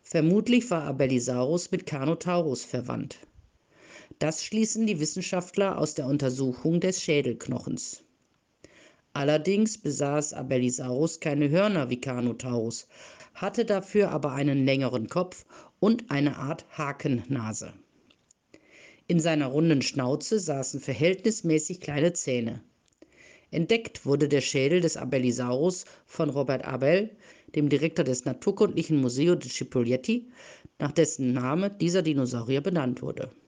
Vermutlich war Abelisaurus mit Carnotaurus verwandt. Das schließen die Wissenschaftler aus der Untersuchung des Schädelknochens. Allerdings besaß Abelisaurus keine Hörner wie Carnotaurus, hatte dafür aber einen längeren Kopf und eine Art Hakennase. In seiner runden Schnauze saßen verhältnismäßig kleine Zähne. Entdeckt wurde der Schädel des Abelisaurus von Robert Abel, dem Direktor des Naturkundlichen Museo di Cipolletti, nach dessen Name dieser Dinosaurier benannt wurde.